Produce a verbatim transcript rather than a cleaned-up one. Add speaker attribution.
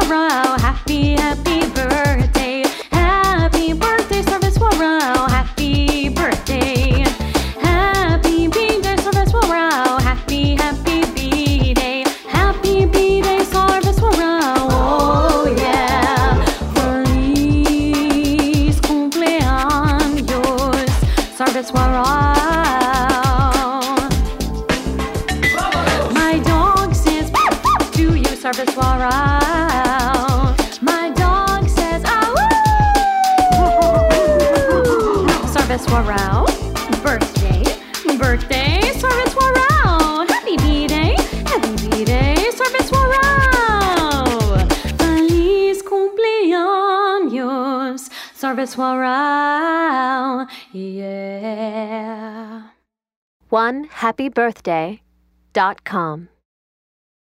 Speaker 1: Wow, happy, happy birthday. Happy birthday, service wow, happy birthday. Happy B-Day, service wow, happy, happy B-Day. Happy B-Day, service wow, oh yeah. Feliz cumpleaños, service wow. My dog says to you, service wow. My dog says ah woo. Service wow. Birthday, birthday, service wow. Happy B-Day, happy B-Day, service wow. Feliz cumpleaños, service wow. Yeah.
Speaker 2: one happy birthday dot com